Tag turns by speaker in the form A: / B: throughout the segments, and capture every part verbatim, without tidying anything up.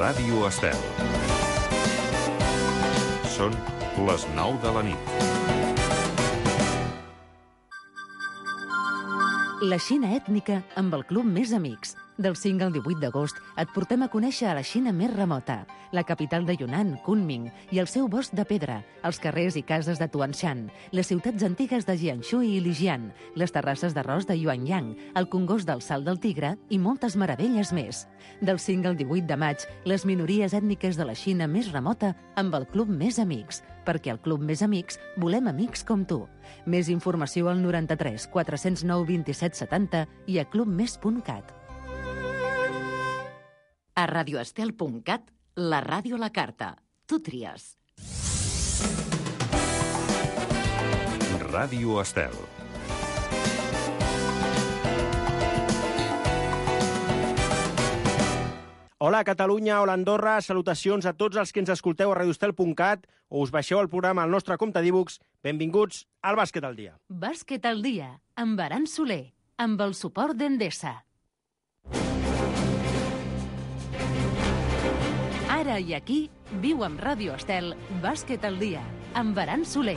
A: Ràdio Estel. Són les nou de la nit.
B: La Xina ètnica amb el Club Més Amics. Del cinc al divuit d'agost et portem a conèixer a la Xina més remota, la capital de Yunnan, Kunming, i el seu bosc de pedra, els carrers i cases de Tuanshan, les ciutats antigues de Jiangsu i Lijian, les terrasses d'arròs de Yuanyang, el congost del Salt del Tigre i moltes meravelles més. Del cinc al divuit de maig, les minories ètniques de la Xina més remota amb el Club Més Amics, perquè al Club Més Amics volem amics com tu. Més informació al noranta-tres quatre-cents nou vint-i-set setanta i a clubmes punt cat.
C: A radioestel punt cat, la ràdio a la carta. Tu tries.
A: Ràdio Estel.
D: Hola Catalunya, hola Andorra, salutacions a tots els que ens escolteu a radioestel punt cat o us baixeu el programa al nostre compte d'e-books. Benvinguts al Bàsquet al Dia.
B: Bàsquet al Dia, amb Aran Soler, amb el suport d'Endesa. Ara i aquí, viu amb Ràdio Estel, Bàsquet al Dia, amb Aran Soler.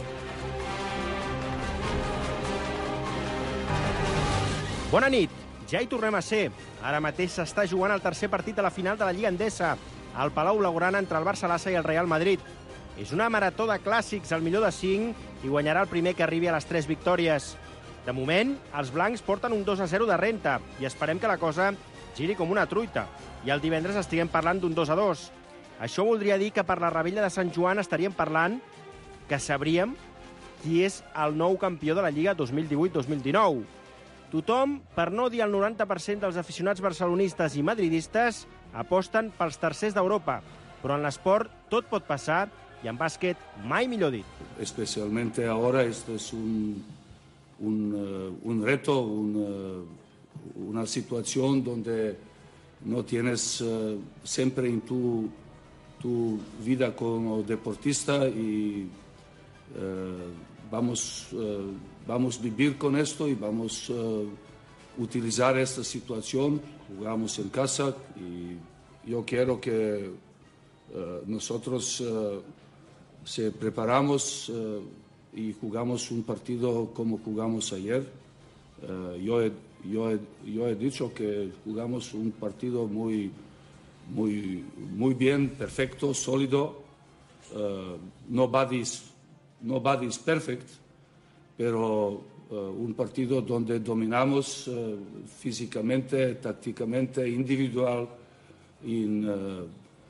D: Bona nit, ja hi tornem a ser. Ara mateix s'està jugant el tercer partit de la final de la Lliga Endesa, al Palau Blaugrana entre el Barça-Lassa i el Real Madrid. És una marató de clàssics, el millor de cinc, i guanyarà el primer que arribi a les tres victòries. De moment, els blancs porten un dos a zero de renta i esperem que la cosa giri com una truita i el divendres estiguem parlant d'un dos a dos. Això voldria dir que per la Rebella de Sant Joan estaríem parlant que sabríem qui és el nou campió de la Lliga dos mil divuit dos mil dinou. Tothom, per no dir el noranta per cent dels aficionats barcelonistes i madridistes, aposten pels tercers d'Europa. Però en l'esport tot pot passar i en bàsquet mai millor dit.
E: Especialmente ahora esto es un, un, uh, un reto, un, uh, una situación donde no tienes uh, siempre en tu, tu vida como deportista y uh, vamos, uh, vamos a vivir con esto y vamos a uh, utilizar esta situación. Jugamos en casa y yo quiero que uh, nosotros uh, se preparamos uh, y jugamos un partido como jugamos ayer. Uh, yo, he, yo, he, yo he dicho que jugamos un partido muy, muy, muy bien, perfecto, sólido. Uh, nobody's, nobody's perfect, pero uh, un partido donde dominamos uh, físicamente, tácticamente, individual y, uh,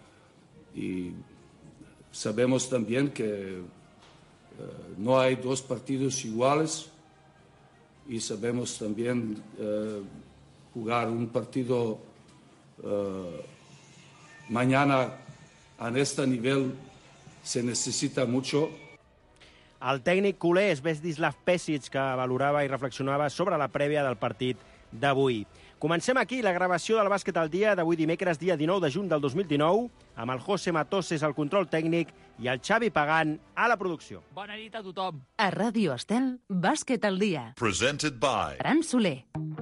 E: y sabemos también que uh, no hay dos partidos iguales y sabemos también uh, jugar un partido uh, mañana en este nivel se necesita mucho.
D: El tècnic culer és Vesdislav Pesic, que valorava i reflexionava sobre la prèvia del partit d'avui. Comencem aquí la gravació del Bàsquet al Dia d'avui dimecres, dia dinou de juny del dos mil dinou, amb el José Matoses al control tècnic i el Xavi Pagán a la producció.
F: Bona nit a tothom.
B: A Ràdio Estel, Bàsquet al Dia.
A: Presented by
B: Aran Soler.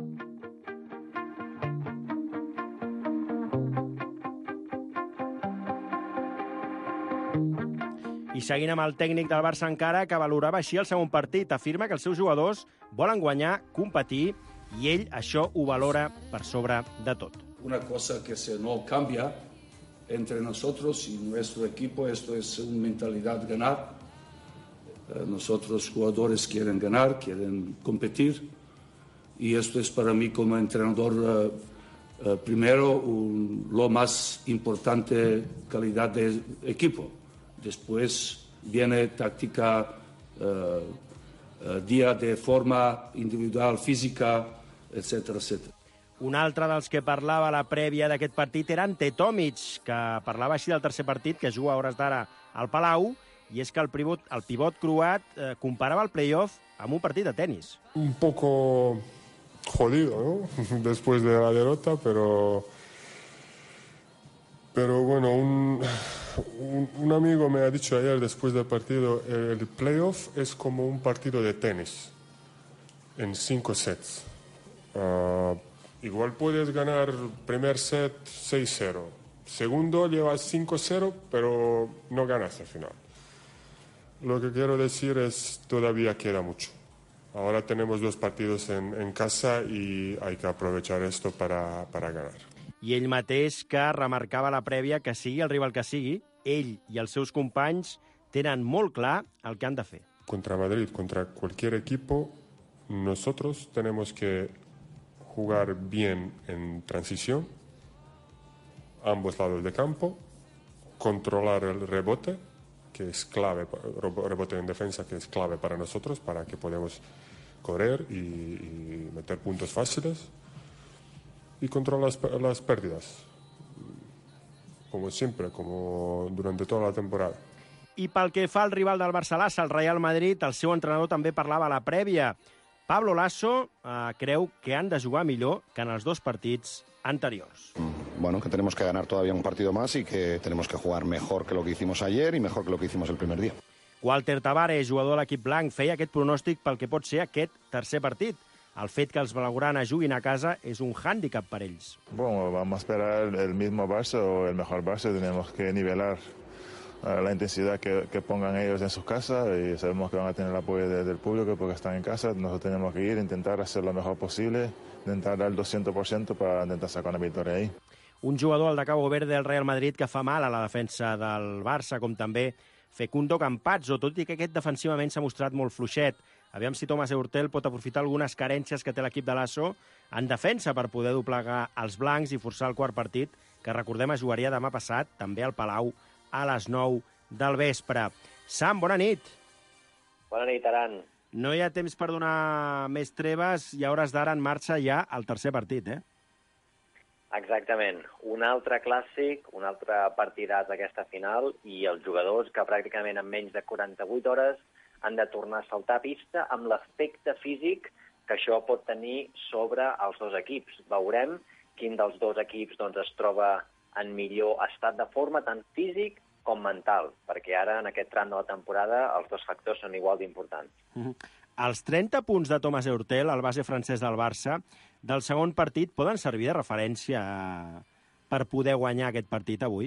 D: I seguint amb el tècnic del Barça encara, que valorava així el segon partit, afirma que els seus jugadors volen guanyar, competir, i ell això ho valora per sobre de tot.
E: Una cosa que se no cambia entre nosotros y nuestro equipo, esto es una mentalidad ganar. Eh, nosotros jugadores quieren ganar, quieren competir, y esto es para mí como entrenador eh, eh, primero un, lo más importante, calidad de equipo. Después viene táctica, eh, eh, día de forma individual, física, etcètera, etcètera.
D: Un altre dels que parlava a la prèvia d'aquest partit era Ante Tomic, que parlava així del tercer partit, que juga a hores d'ara al Palau, i és que el pivot, el pivot croat eh, comparava el play-off amb un partit de tenis.
G: Un poco jodido, ¿no? Después de la derrota, pero... Pero bueno, un, un, un amigo me ha dicho ayer después del partido, el playoff es como un partido de tenis, en cinco sets. Uh, igual puedes ganar primer set seis cero, Segundo, llevas cinco cero, pero no ganas al final. Lo que quiero decir es, todavía queda mucho. Ahora tenemos dos partidos en, en casa i hay que aprovechar esto para, para ganar.
D: I ell mateix que remarcava a la prèvia que sigui el rival que sigui, ell i els seus companys tenen molt clar el que han de fer.
G: Contra Madrid, contra cualquier equipo, nosotros tenemos que jugar bien en transición, ambos lados de campo, controlar el rebote, que es clave, rebote en defensa, que es clave para nosotros, para que podamos correr y, y meter puntos fáciles, y controlar las, las pérdidas, como siempre, como durante toda la temporada.
D: I pel que fa al rival del Barça-Lassa, el Real Madrid, el seu entrenador també parlava a la prèvia. Pablo Lasso eh, creu que han de jugar millor que en els dos partits anteriors.
F: Bueno, que tenemos que ganar todavía un partido más y que tenemos que jugar mejor que lo que hicimos ayer y mejor que lo que hicimos el primer día.
D: Walter Tavares, jugador de l'equip blanc, feia aquest pronòstic pel que pot ser aquest tercer partit. El fet que els blaugrana juguin a casa és un hàndicap per ells.
H: Bueno, vamos a esperar el mismo Barça o el mejor Barça. Tenemos que nivelar la intensidad que, que pongan ellos en sus casas y sabemos que van a tener el apoyo de, del público porque están en casa. Nosotros tenemos que ir, intentar hacer lo mejor posible, intentar dar el doscientos por ciento para intentar sacar una victoria ahí.
D: Un jugador, el de Cabo Verde del Real Madrid, que fa mal a la defensa del Barça, com també Facundo Campazzo, tot i que aquest defensivament s'ha mostrat molt fluixet. Aviam si Thomas Eurtel pot aprofitar algunes carències que té l'equip de Lasso en defensa per poder doblegar els blancs i forçar el quart partit, que recordem es jugaria demà passat, també al Palau, a les nou del vespre. Sam, bona nit.
I: Bona nit, Aran.
D: No hi ha temps per donar més treves i a hores d'ara en marxa ja el tercer partit, eh?
I: Exactament. Un altre clàssic, un altre partidàs d'aquesta final i els jugadors que pràcticament en menys de quaranta-vuit hores han de tornar a saltar a pista amb l'efecte físic que això pot tenir sobre els dos equips. Veurem quin dels dos equips doncs, es troba en millor estat de forma, tant físic com mental, perquè ara, en aquest tram de la temporada, els dos factors són igual d'importants.
D: Mm-hmm. Els trenta punts de Thomas Eurtel, el base francès del Barça, del segon partit, poden servir de referència per poder guanyar aquest partit avui?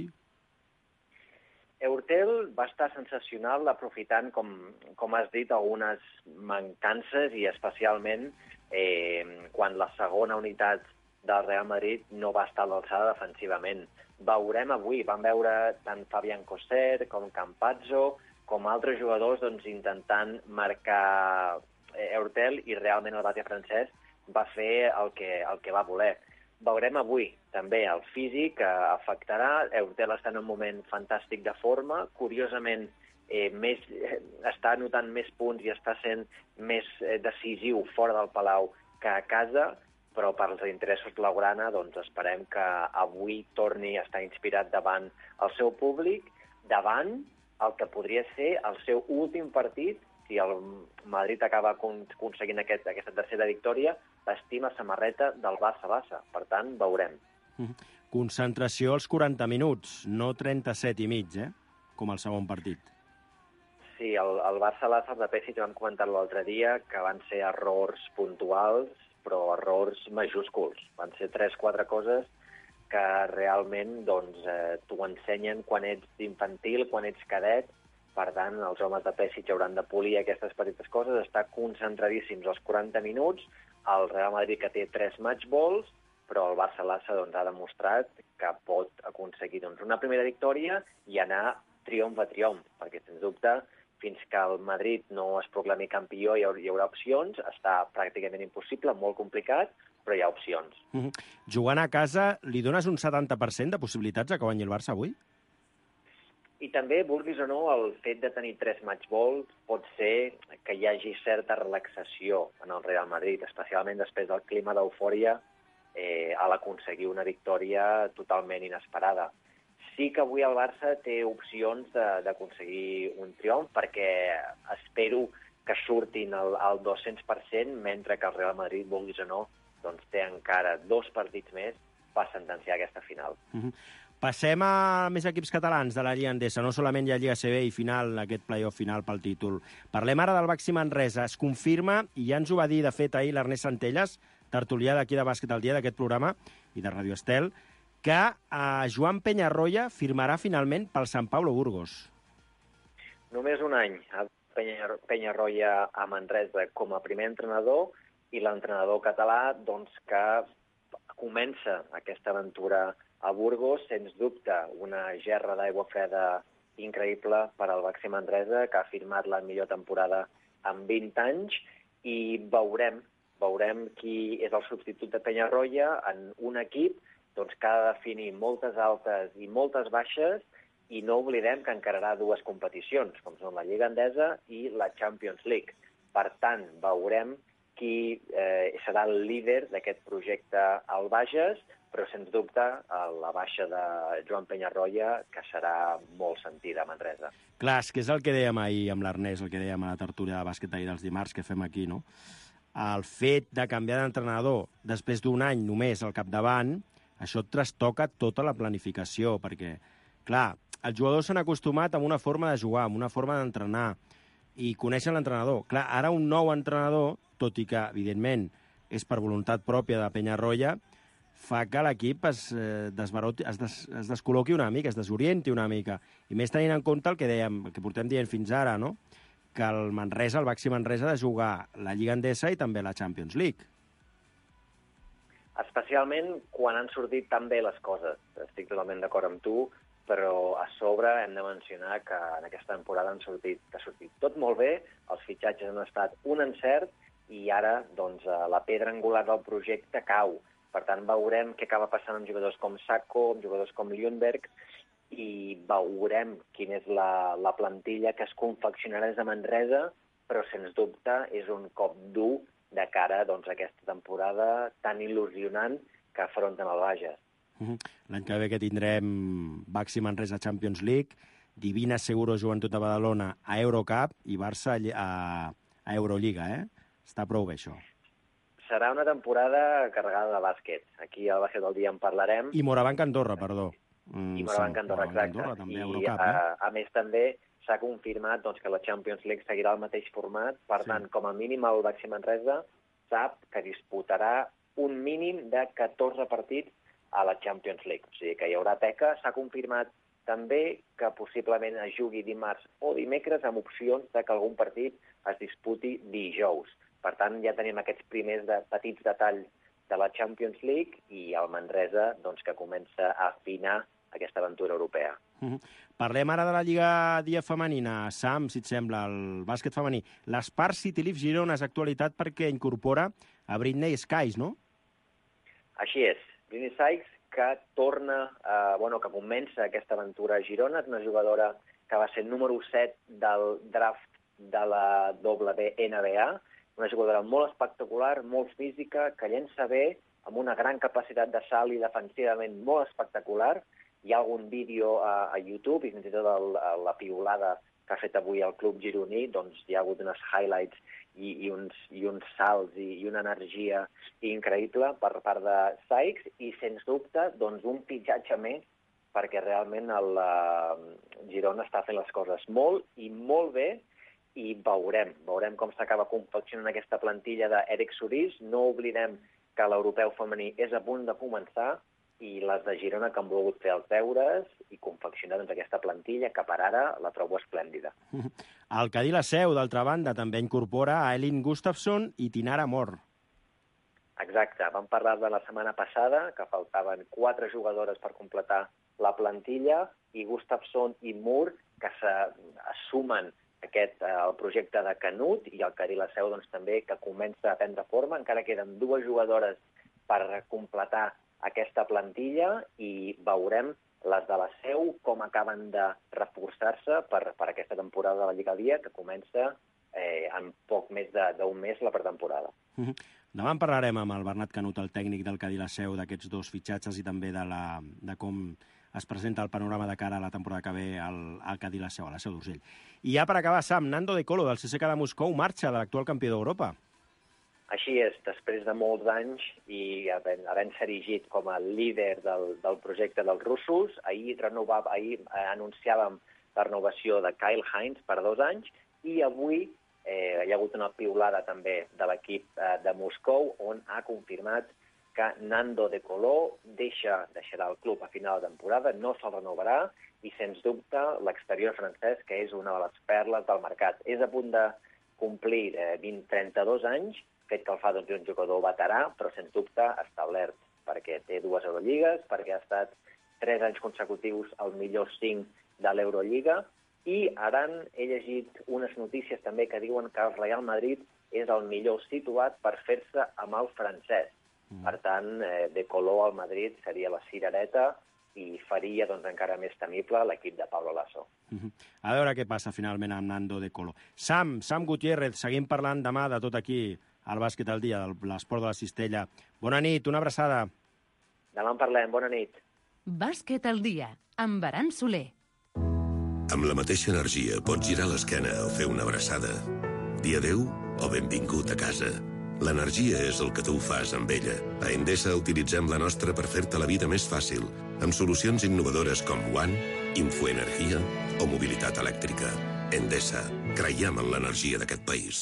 I: Eurtel va estar sensacional aprofitant, com, com has dit, algunes mancances i especialment eh, quan la segona unitat del Real Madrid no va estar a l'alçada defensivament. Veurem avui, vam veure tant Fabián Cossert com Campazzo, com altres jugadors doncs, intentant marcar Eurtel i realment el base francès va fer el que, el que va voler. Veurem avui també el físic que afectarà. Eurtel està en un moment fantàstic de forma. Curiosament, eh, més, eh, està anotant més punts i està sent més eh, decisiu fora del Palau que a casa, però per als interessos blaugrana doncs, esperem que avui torni a estar inspirat davant el seu públic, davant el que podria ser el seu últim partit, si el Madrid acaba aconseguint aquest, aquesta tercera victòria, vestim la samarreta del Barça-Barça. Per tant, veurem.
D: Concentració als quaranta minuts, no trenta-set i mig, eh? Com el segon partit.
I: Sí, el, el Barça-Barça, de Pessic, vam comentar-lo l'altre dia, que van ser errors puntuals, però errors majúsculs. Van ser tres, quatre coses que realment doncs, eh, t'ho ensenyen quan ets infantil, quan ets cadet. Per tant, els homes de Pessic hauran de polir aquestes petites coses, estar concentradíssims als quaranta minuts. El Real Madrid, que té tres matchballs, però el Barça-Lassa doncs, ha demostrat que pot aconseguir doncs, una primera victòria i anar triomf a triomf, perquè, sens dubte, fins que el Madrid no es proclami campió hi haurà, hi haurà opcions. Està pràcticament impossible, molt complicat, però hi ha opcions.
D: Mm-hmm. Jugant a casa, li dones un setanta per cent de possibilitats a que guanyi el Barça avui?
I: I també, vulguis o no, el fet de tenir tres matchballs pot ser que hi hagi certa relaxació en el Real Madrid, especialment després del clima d'eufòria eh, a l'aconseguir una victòria totalment inesperada. Sí que avui el Barça té opcions d'aconseguir un triomf, perquè espero que surtin al, al dos-cents per cent, mentre que el Real Madrid, vulguis o no, doncs té encara dos partits més per sentenciar aquesta final.
D: Mm-hmm. Passem a més equips catalans de la Lliga Endesa, no solament hi ha Lliga A C B i final, aquest play-off final pel títol. Parlem ara del Baxi Manresa. Es confirma, i ja ens ho va dir de fet ahir l'Ernest Centelles, tertulià d'aquí de Bàsquet al Dia d'aquest programa i de Radio Estel, que eh, Joan Peñarroya firmarà finalment pel Sant Pablo Burgos.
I: Només un any a Peñarroya a Manresa com a primer entrenador i l'entrenador català doncs, que comença aquesta aventura a Burgos, sens dubte, una gerra d'aigua freda increïble per al Baxi Manresa, que ha firmat la millor temporada en vint anys, i veurem, veurem qui és el substitut de Peñarroya en un equip doncs, que ha de definir moltes altes i moltes baixes, i no oblidem que encararà dues competicions, com són la Lliga Endesa i la Champions League. Per tant, veurem qui eh, serà el líder d'aquest projecte al Bages, però sens dubte la baixa de Joan Peñarroya, que serà molt sentida a Manresa.
D: Clar, és que és el que dèiem ahir amb l'Ernest, el que dèiem a la tertúlia de bàsquet ahir dels dimarts que fem aquí, no? El fet de canviar d'entrenador després d'un any només al capdavant, això et trastoca tota la planificació, perquè, clar, els jugadors s'han acostumat a una forma de jugar, a una forma d'entrenar, i coneixen l'entrenador. Clar, ara un nou entrenador, tot i que, evidentment, és per voluntat pròpia de Peñarroya, fa que l'equip es, eh, desbaroti, es, des, es descol·loqui una mica, es desorienti una mica. I més tenint en compte el que dèiem, el que portem dient fins ara, no? Que el Manresa, el Baxi Manresa, ha de jugar la Lliga Endesa i també la Champions League.
I: Especialment quan han sortit tan bé les coses. Estic totalment d'acord amb tu, però a sobre hem de mencionar que en aquesta temporada han sortit, ha sortit tot molt bé, els fitxatges han estat un encert, i ara doncs, la pedra angular del projecte cau. Per tant, veurem què acaba passant amb jugadors com Sacco, amb jugadors com Ljungberg, i veurem quina és la, la plantilla que es confeccionarà des de Manresa, però, sens dubte, és un cop dur de cara doncs, a aquesta temporada tan il·lusionant que afronten el Bages.
D: Uh-huh. L'any que ve que tindrem Baxi Manresa Champions League, Divina Seguro Joventut de Badalona a Eurocup i Barça a, a Euroliga, eh? Està prou bé, això.
I: Serà una temporada carregada de bàsquet. Aquí al Bàsquet del Dia en parlarem.
D: I Morabanc Andorra, perdó.
I: I Morabanc Andorra, exacte.
D: Andorra, també,
I: I
D: Eurocup,
I: a,
D: eh?
I: a més també s'ha confirmat doncs, que la Champions League seguirà el mateix format. Per sí. tant, com a mínim el Baxi Manresa sap que disputarà un mínim de catorze partits a la Champions League. O sigui que hi haurà teca. S'ha confirmat també que possiblement es jugui dimarts o dimecres amb opcions de que algun partit es disputi dijous. Per tant, ja tenim aquests primers de, petits detalls de la Champions League i el Manresa doncs, que comença a afinar aquesta aventura europea.
D: Uh-huh. Parlem ara de la Lliga Dia femenina. Sam, si et sembla, el bàsquet femení. L'Spar City Leaf Girona és actualitat perquè incorpora a Britney Skies, no?
I: Així és. Britney Skies, que torna, eh, bueno, que comença aquesta aventura a Girona, és una jugadora que va ser número set del draft de la W N B A, una jugadora molt espectacular, molt física, que llença bé, amb una gran capacitat de salt i defensivament molt espectacular. Hi ha algun vídeo a, a YouTube, i fins i tot el, la piulada que ha fet avui el club gironí, doncs hi ha hagut unes highlights i, i, uns, i uns salts i, i una energia increïble per part de Sykes, i sens dubte doncs, un fitxatge més, perquè realment el uh, Girona està fent les coses molt i molt bé, i veurem, veurem com s'acaba confeccionant aquesta plantilla d'Eric Surís. No oblidem que l'europeu femení és a punt de començar, i les de Girona que han volgut fer els deures i confeccionar doncs, aquesta plantilla, que per ara la trobo esplèndida.
D: El Cadí la Seu, d'altra banda, també incorpora a Elin Gustafsson i Tinara Moore.
I: Exacte, vam parlar de la setmana passada, que faltaven quatre jugadores per completar la plantilla, i Gustafsson i Moore, que s'assumen aquest, eh, el projecte de Canut, i el Cadí la Seu doncs, també, que comença a prendre forma. Encara queden dues jugadores per completar aquesta plantilla, i veurem les de la Seu com acaben de reforçar-se per, per aquesta temporada de la Lliga Dia, que comença eh, en poc més d'un mes la pretemporada.
D: Uh -huh. Demà en parlarem amb el Bernat Canut, el tècnic del Cadí la Seu, d'aquests dos fitxatges i també de, la, de com es presenta el panorama de cara a la temporada que ve al, al Cadí la Seu, a la Seu d'Urgell. I ja per acabar, Sam, Nando De Colo, del C S K de Moscou, marxa de l'actual campió d'Europa.
I: Així és, després de molts anys i havent-se erigit com a líder del, del projecte dels russos, ahir, renovava, ahir eh, anunciàvem la renovació de Kyle Hines per dos anys, i avui eh, hi ha hagut una piulada també de l'equip eh, de Moscou, on ha confirmat que Nando de Colo deixa, deixarà el club a final de temporada, no se'l renovarà, i sens dubte l'exterior francès, que és una de les perles del mercat. És a punt de complir eh, vint, trenta-dos anys, fet que el fa doncs, un jugador veterà, però sens dubte establert, perquè té dues Eurolligues, perquè ha estat tres anys consecutius al millor cinc de l'Eurolliga, i ara he llegit unes notícies també que diuen que el Real Madrid és el millor situat per fer-se amb el francès. Mm. Per tant, eh, de Colo al Madrid seria la cirereta i faria doncs, encara més temible l'equip de Pablo Lasso.
D: Mm-hmm. A veure què passa finalment amb Nando de Colo. Sam, Sam Gutiérrez, seguim parlant demà de tot aquí al Bàsquet al dia, de l'esport de la cistella. Bona nit, una abraçada.
I: Demà en parlem, bona nit.
B: Bàsquet al dia, amb Baran Soler.
J: Amb la mateixa energia pots girar l'esquena o fer una abraçada. Dir adéu o benvingut a casa. L'energia és el que tu fas amb ella. A Endesa utilitzem la nostra per fer-te la vida més fàcil, amb solucions innovadores com One, Infoenergia o mobilitat elèctrica. Endesa, creiem en l'energia d'aquest país.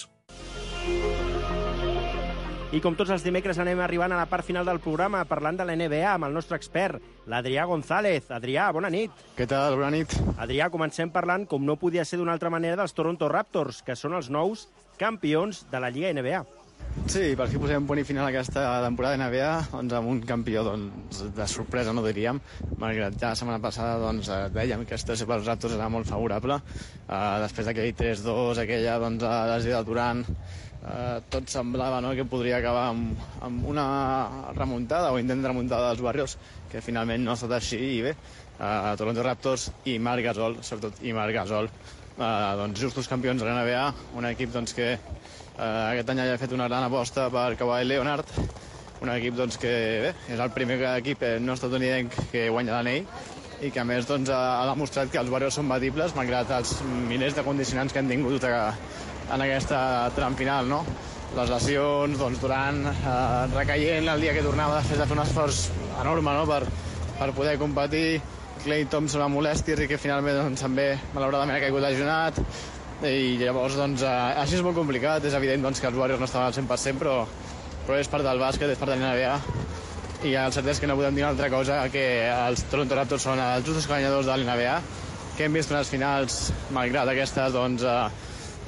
D: I com tots els dimecres anem arribant a la part final del programa parlant de la N B A amb el nostre expert, l'Adrià González. Adrià, bona nit.
K: Què tal? Bona nit.
D: Adrià, comencem parlant, com no podia ser d'una altra manera, dels Toronto Raptors, que són els nous campions de la Lliga N B A.
K: Sí, per fi posem punt i final aquesta temporada de N B A, doncs amb un campió doncs, de sorpresa, no diríem, malgrat ja la setmana passada doncs, dèiem que aquesta per als Raptors era molt favorable. Uh, després d'aquell tres dos, aquella doncs, lesió de Durant, uh, tot semblava no, que podria acabar amb, amb una remuntada o intent de remuntada dels Warriors, que finalment no ha estat així, i bé, uh, Toronto Raptors i Marc Gasol, sobretot i Marc Gasol, uh, doncs, justos campions de la N B A, un equip doncs, que Uh, aquest any ja ha fet una gran aposta per Kawhi Leonard, un equip doncs, que bé, és el primer equip no estatunidenc que guanya l'anell i que a més doncs, ha demostrat que els Warriors són batibles malgrat els milers de condicionants que han tingut a, en aquesta tram final, no? Les lesions, doncs, Durant uh, recaient el dia que tornava després de fer un esforç enorme no? per, per poder competir, Klay Thompson amb molèsties i que finalment doncs, també malauradament ha caigut lesionat. I llavors, doncs, eh, així és molt complicat. És evident doncs, que els Warriors no estaven al cent per cent, però, però és part del bàsquet, és part de la N B A. I el cert és que no podem dir una altra cosa que els Toronto Raptors són els justos guanyadors de la N B A, que hem vist unes finals, malgrat aquestes, doncs, eh,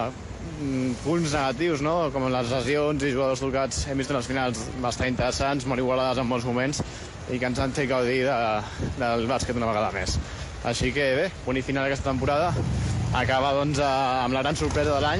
K: eh, punts negatius, no? Com les lesions i jugadors tocats, hem vist unes finals bastant interessants, molt igualades en molts moments, i que ens han fet gaudir de, del bàsquet una vegada més. Així que bé, punt i final aquesta temporada. Acaba doncs, amb la gran sorpresa de l'any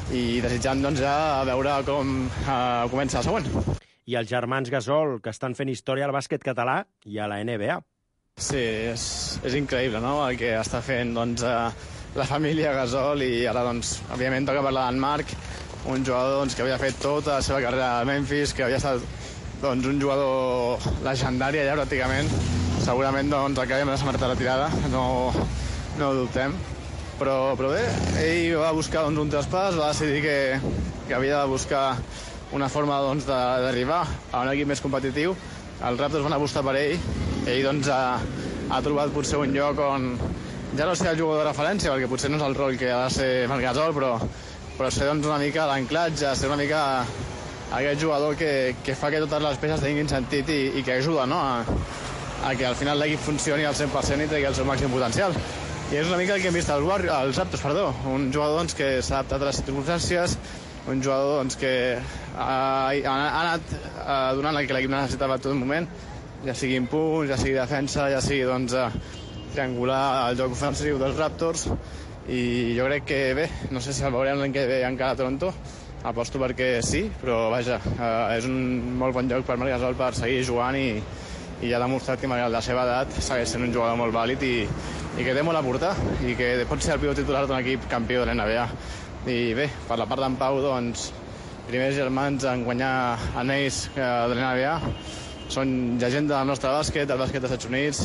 K: i desitjant doncs, ja veure com uh, comença la següent.
D: I els germans Gasol, que estan fent història al bàsquet català i a la N B A.
K: Sí, és, és increïble no? El que està fent doncs, uh, la família Gasol i ara, doncs, òbviament, toca parlar d'en Marc, un jugador doncs, que havia fet tota la seva carrera a Memphis, que havia estat doncs, un jugador legendari allà pràcticament. Segurament doncs, acabem la samarreta retirada, no, no ho dubtem. Però, però bé, ell va buscar doncs, un traspàs, va decidir que, que havia de buscar una forma doncs, d'arribar a un equip més competitiu. Els Raptors van apostar per ell. Ell doncs, ha, ha trobat potser un lloc on ja no ser el jugador de referència, perquè potser no és el rol que ha de ser Marc Gasol, però, però ser doncs, una mica l'anclatge, ser una mica aquest jugador que, que fa que totes les peces tinguin sentit i, i que ajuda no? a, a que al final l'equip funcioni al cent per cent i tingui el seu màxim potencial. I és una mica el que hem vist als, Warriors, als Raptors, perdó. Un jugador doncs, que s'ha adaptat a les circumstàncies, un jugador doncs, que ha, ha, ha anat uh, donant el que l'equip necessitava a tot moment, ja sigui en punts, ja sigui defensa, ja sigui doncs, uh, triangular el joc ofensiu dels Raptors. I jo crec que bé, no sé si el veurem l'any que ve encara a Toronto, aposto perquè sí, però vaja, uh, és un molt bon lloc per Marc Gasol per seguir jugant i, i ja ha demostrat que malgrat la seva edat segueix sent un jugador molt vàlid i i que té molt a portar, i que pot ser el primer titular d'un equip campió de la N B A. I bé, per la part d'en Pau, doncs, primers germans en guanyar anells de la N B A, són llegenda del nostre bàsquet, del bàsquet dels Estats Units.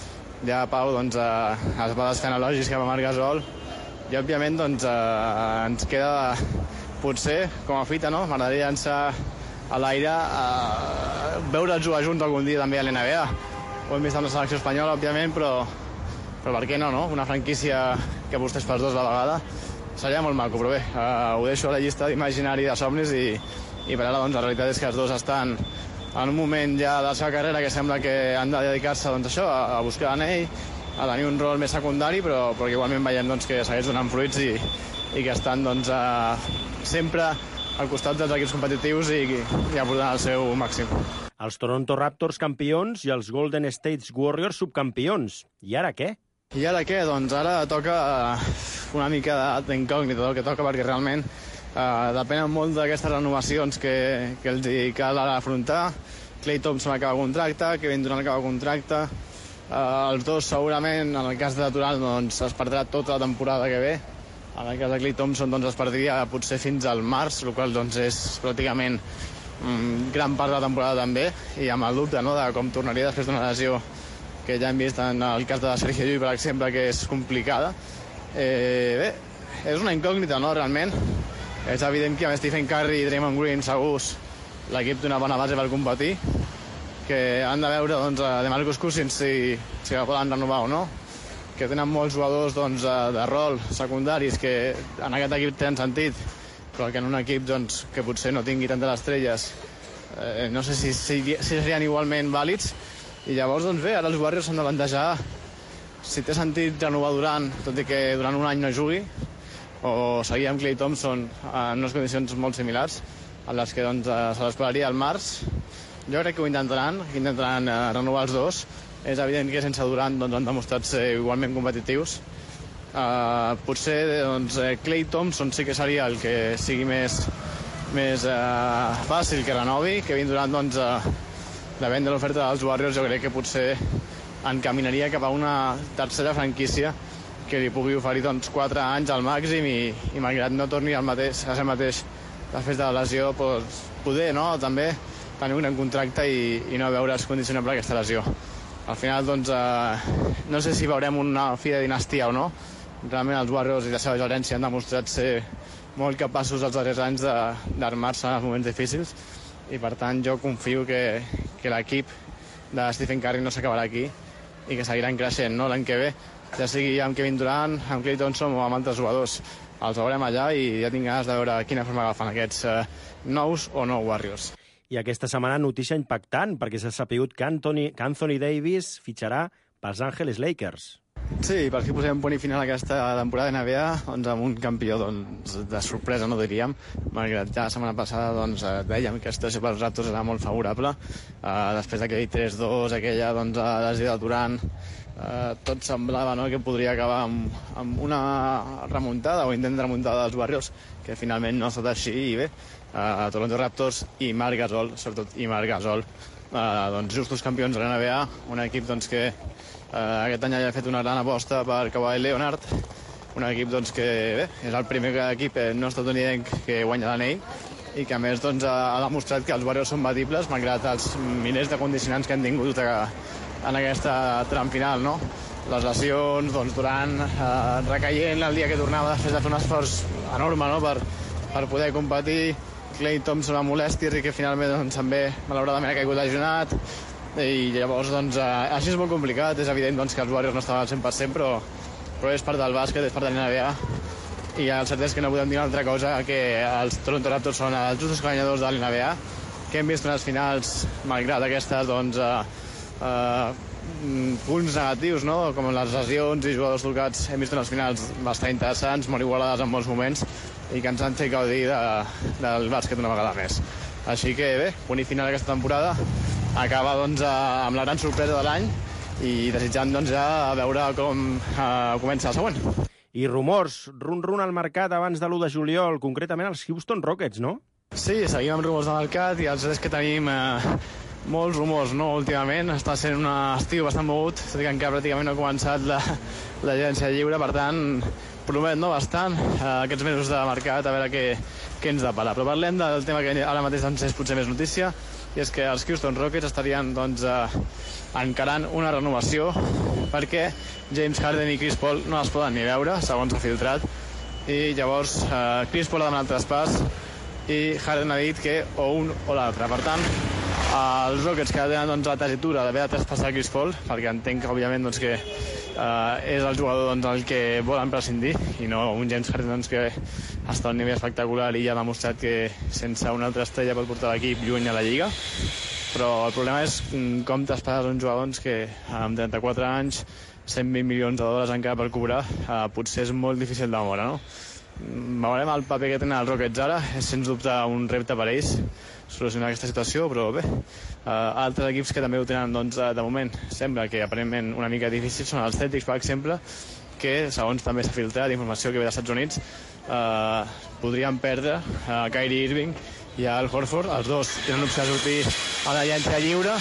K: Ja Pau doncs, eh, es va desfent elogis cap a Marc Gasol, i òbviament doncs, eh, ens queda potser com a fita, no? M'agradaria llançar a l'aire, eh, veure'ls jugar junts algun dia també a la N B A. Ho hem vist amb la selecció espanyola, òbviament, però però per què no, no? Una franquícia que vostès pels dos a la vegada seria molt maco, però bé, uh, ho deixo a la llista d'imaginari de somnis i, i per ara doncs, la realitat és que els dos estan en un moment ja de la seva carrera que sembla que han de dedicar-se doncs, això, a buscar l'anell, a tenir un rol més secundari, però, però igualment veiem doncs, que segueix donant fruits i, i que estan doncs, a, sempre al costat dels equips competitius i, i aportant el seu màxim.
D: Els Toronto Raptors campions i els Golden State Warriors subcampions. I ara què?
K: I ara què? Doncs ara toca una mica d'incògnita el que toca, perquè realment eh, depenen molt d'aquestes renovacions que, que els cal afrontar. Klay Thompson acaba contracte, Kevin Durant acaba contracte. Eh, els dos segurament, en el cas de Durant, doncs, es perdrà tota la temporada que ve. En el cas de Klay Thompson doncs, es perdria potser fins al març, el qual doncs, és pràcticament mm, gran part de la temporada també, i amb el dubte no, de com tornaria després d'una lesió que ja hem vist en el cas de Sergio Llull, per exemple, que és complicada. Eh, bé, és una incògnita, no?, realment. És evident que amb Stephen Curry i Draymond Green segurs l'equip té una bona base per competir, que han de veure doncs, de Marcus Cousins si, si la poden renovar o no, que tenen molts jugadors doncs, de rol secundaris que en aquest equip tenen sentit, però que en un equip doncs, que potser no tingui tantes estrelles eh, no sé si, si, si serien igualment vàlids. I llavors, doncs bé, ara els Warriors s'han de plantejar si té sentit renovar Durant, tot i que durant un any no jugui, o seguir amb Klay Thompson en unes condicions molt similars, en les que doncs, se l'esperaria al març. Jo crec que ho intentaran, intentaran eh, renovar els dos. És evident que sense Durant doncs, han demostrat ser igualment competitius. Uh, potser doncs, Klay Thompson sí que seria el que sigui més, més uh, fàcil que renovi. Kevin Durant, doncs, uh, davant de l'oferta dels Warriors, jo crec que potser encaminaria cap a una tercera franquícia que li pugui oferir doncs, quatre anys al màxim i, i malgrat no torni al mateix, a ser mateix després de la lesió, doncs, poder no? també tenir un gran contracte i, i no veure's condicionat per aquesta lesió. Al final, doncs, eh, no sé si veurem una fi de dinastia o no. Realment els Warriors i la seva gerència han demostrat ser molt capaços els darrers anys d'armar-se en els moments difícils i per tant jo confio que, que l'equip de Stephen Curry no s'acabarà aquí i que seguiran creixent no? L'any que ve, ja sigui amb Kevin Durant, amb Klay Thompson o amb altres jugadors. Els veurem allà i ja tinc ganes de veure quina forma agafen aquests eh, nous o no Warriors.
D: I aquesta setmana notícia impactant, perquè s'ha sapigut que Anthony, que Anthony Davis fitxarà pels Angeles Lakers.
K: Sí, per fi posem punt i final a aquesta temporada de N B A, doncs amb un campió doncs, de sorpresa, no diríem, malgrat ja la setmana passada doncs, dèiem que la situació pels Raptors era molt favorable. Uh, després d'aquell tres dos, aquella doncs, lesió de Durant, uh, tot semblava no, que podria acabar amb, amb una remuntada o intent de remuntada dels Warriors, que finalment no ha estat així i bé, uh, Toronto Raptors i Marc Gasol, sobretot i Marc Gasol, uh, doncs, justos campions de la N B A, un equip doncs, que Uh, aquest any ha fet una gran aposta per Kawhi Leonard, un equip doncs, que bé, és el primer equip no estatunidenc que guanya l'anell i que a més doncs, ha demostrat que els Warriors són batibles malgrat els milers de condicionants que han tingut a, en aquesta tram final, no? Les lesions, doncs, Durant uh, recaient el dia que tornava després de fer un esforç enorme no? per, per poder competir, Klay Thompson amb molèsties i que finalment doncs, també malauradament ha caigut lesionat. I llavors, doncs, eh, així és molt complicat. És evident doncs, que els Warriors no estaven al cent per cent, però, però és part del bàsquet, és part de la N B A. I el cert és que no podem dir una altra cosa que els Toronto Raptors són els justos guanyadors de la N B A, que hem vist en les finals, malgrat aquestes doncs, eh, eh, punts negatius, no? Com les lesions i jugadors tocats, hem vist en les finals bastant interessants, molt igualades en molts moments, i que ens han fet gaudir de, del bàsquet una vegada més. Així que bé, punt i final aquesta temporada. Acaba doncs, amb la gran sorpresa de l'any i desitjant doncs, ja veure com eh, comença el següent.
D: I rumors, run-run al mercat abans de l'u de juliol, concretament els Houston Rockets, no?
K: Sí, seguim amb rumors de mercat i els és que tenim eh, molts rumors, no? Últimament està sent un estiu bastant mogut, tot i que encara pràcticament no ha començat l'agència lliure, per tant promet no, bastant eh, aquests mesos de mercat, a veure què, què ens depara. Però parlem del tema que ara mateix doncs, és potser més notícia, i és que els Houston Rockets estarien doncs, eh, encarant una renovació perquè James Harden i Chris Paul no es poden ni veure, segons s'ha filtrat, i llavors eh, Chris Paul ha demanat traspàs i Harden ha dit que o un o l'altre. Per tant, els Rockets que tenen doncs, la tessitura d'haver de traspassar Chris Paul, perquè entenc que òbviament doncs, que eh, és el jugador doncs, el que volen prescindir i no un James Harden doncs, que està a un nivell espectacular i ja ha demostrat que sense una altra estrella pot portar l'equip lluny a la Lliga. però el problema és com t'esperes uns jugadors que amb trenta-quatre anys, cent vint milions de dòlars encara per cobrar, eh, potser és molt difícil de moure, no? Veurem el paper que tenen els Rockets ara, és sens dubte un repte per ells solucionar aquesta situació, però bé, eh, altres equips que també ho tenen, doncs, de moment sembla que aparentment una mica difícil són els Celtics, per exemple, que segons també s'ha filtrat informació que ve dels Estats Units, eh, podrien perdre a Kyrie Irving i al Horford. Els dos tenen opció de sortir a la llança lliure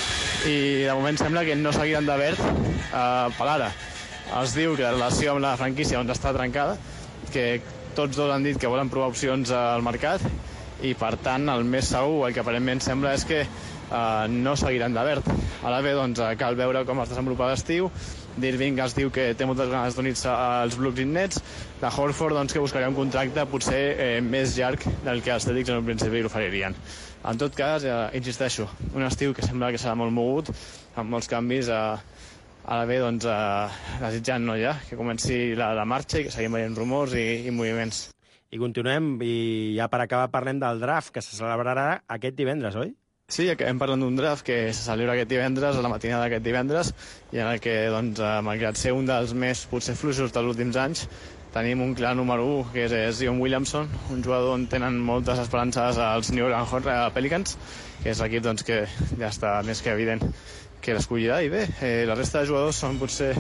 K: i de moment sembla que no seguiran de verd eh, per ara. Es diu que la relació amb la franquícia doncs, està trencada, que tots dos han dit que volen provar opcions al mercat i per tant el més segur, el que aparentment sembla és que eh, no seguiran de verd. Ara bé, doncs, cal veure com es desenvolupa l'estiu. D'Irving es diu que té moltes ganes d'unir-se als Brooklyn Nets. De Horford, doncs, que buscaria un contracte potser eh, més llarg del que els Celtics en un principi l'oferirien. En tot cas, eh, insisteixo, un estiu que sembla que serà molt mogut, amb molts canvis. Eh, ara bé, doncs, eh, desitjant no, ja que comenci la, la marxa i que seguim veient rumors i, i moviments.
D: I continuem, i ja per acabar parlem del draft, que se celebrarà aquest divendres, oi?
K: Sí, acabem parlant d'un draft que se celebra aquest divendres, a la matinada d'aquest divendres, i en el que, doncs, malgrat ser un dels més potser fluixos dels últims anys, tenim un clar número u, que és Zion Williamson, un jugador on tenen moltes esperances als New Orleans Pelicans, que és l'equip, doncs, que ja està més que evident que l'escollirà. I bé, eh, la resta de jugadors són potser,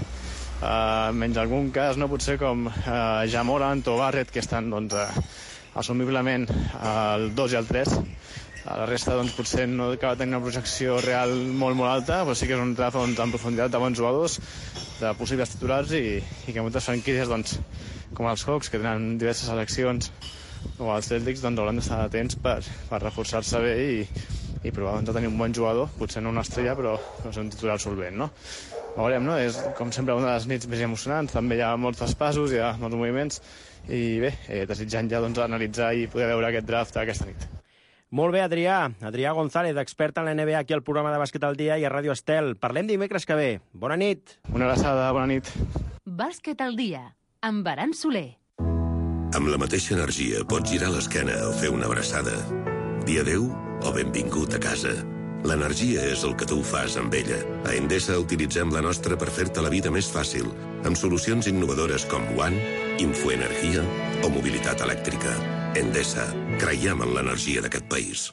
K: eh, menys algun cas, no potser com eh, Ja Morant o Barrett, que estan, doncs, eh, assumiblement al dos i al tres. La resta, doncs, potser no acaba tenint una projecció real molt, molt alta, però sí que és un draft on, en profunditat de bons jugadors, de possibles titulars, i, i que moltes franquícies, doncs, com els Hawks, que tenen diverses seleccions, o els Celtics, doncs, hauran d'estar atents per, per reforçar-se bé i, i provar, doncs, de tenir un bon jugador, potser no una estrella, però, però ser un titular solvent, no? Veurem, no? És, com sempre, una de les nits més emocionants, també hi ha molts traspassos, hi ha molts moviments, i bé, eh, desitjant ja, doncs, analitzar i poder veure aquest draft aquesta nit.
D: Molt bé, Adrià. Adrià González, expert en la N B A aquí al programa de Bàsquet al Dia i a Ràdio Estel. Parlem dimecres que ve. Bona nit.
K: Una abraçada, bona nit.
B: Bàsquet al Dia, amb Aran Soler.
J: Amb la mateixa energia pots girar l'esquena o fer una abraçada. Dir adéu o benvingut a casa. L'energia és el que tu fas amb ella. A Endesa utilitzem la nostra per fer-te la vida més fàcil, amb solucions innovadores com One, Infoenergia o mobilitat elèctrica. Endesa, creiem en l'energia d'aquest país.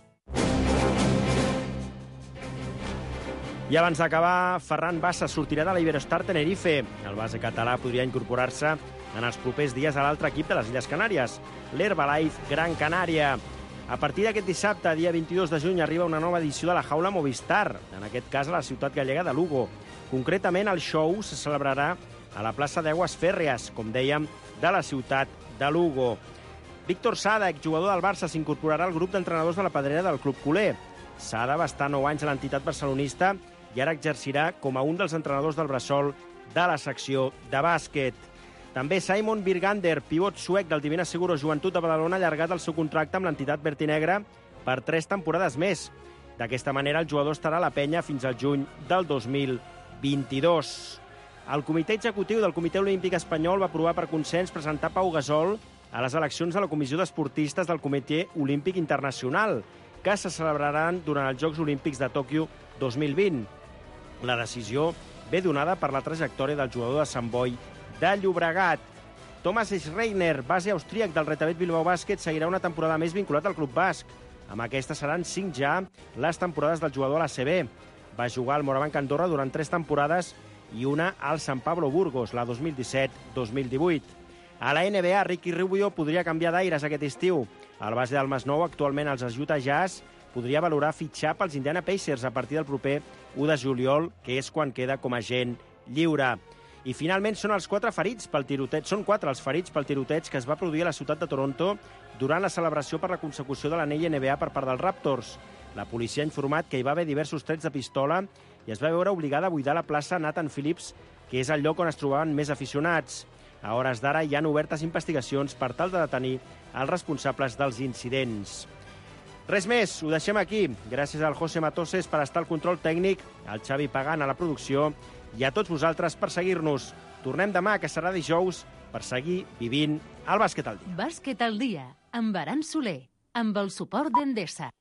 D: I abans d'acabar, Ferran Bassa sortirà de la Iberostar Tenerife. El base català podria incorporar-se en els propers dies a l'altre equip de les Illes Canàries, l'Herbalife Gran Canària. A partir d'aquest dissabte, dia vint-i-dos de juny, arriba una nova edició de la Jaula Movistar, en aquest cas a la ciutat gallega de Lugo. Concretament, el show se celebrarà a la plaça d'Aigües Fèrrees, com dèiem, de la ciutat de Lugo. Víctor Sada, exjugador del Barça, s'incorporarà al grup d'entrenadors de la Pedrera del club culer. Sada va estar nou anys a l'entitat barcelonista i ara exercirà com a un dels entrenadors del Bressol de la secció de bàsquet. També Simon Birgander, pivot suec del Divina Seguro Joventut de Badalona, ha allargat el seu contracte amb l'entitat verdinegra per tres temporades més. D'aquesta manera, el jugador estarà a la penya fins al juny del dos mil vint-i-dos. El comitè executiu del Comitè Olímpic Espanyol va aprovar per consens presentar Pau Gasol a les eleccions de la Comissió d'Esportistes del Comitè Olímpic Internacional, que se celebraran durant els Jocs Olímpics de Tòquio dos mil vint. La decisió ve donada per la trajectòria del jugador de Sant Boi de Llobregat. Thomas Schreiner, base austríac del Retabet Bilbao Bàsquet, seguirà una temporada més vinculat al club basc. Amb aquesta seran cinc ja les temporades del jugador a l'A C B. Va jugar al Morabanc Andorra durant tres temporades i una al San Pablo Burgos, la dos mil disset dos mil divuit. A la N B A, Ricky Rubio podria canviar d'aires aquest estiu. El base del Masnou, actualment als Utah Jazz, podria valorar fitxar pels Indiana Pacers a partir del proper u de juliol, que és quan queda com a agent lliure. I finalment són els quatre ferits pel tiroteig, són quatre els ferits pel tiroteig que es va produir a la ciutat de Toronto durant la celebració per la consecució de l'anell N B A per part dels Raptors. La policia ha informat que hi va haver diversos trets de pistola i es va veure obligada a buidar la plaça Nathan Phillips, que és el lloc on es trobaven més aficionats. A hores d'ara hi han obertes investigacions per tal de detenir els responsables dels incidents. Res més, ho deixem aquí. Gràcies al José Matoses per estar al control tècnic, al Xavi Pagan a la producció i a tots vosaltres per seguir-nos. Tornem demà, que serà dijous, per seguir vivint el bàsquet al dia.
B: Bàsquet al dia, amb Aran Soler, amb el suport d'Endesa.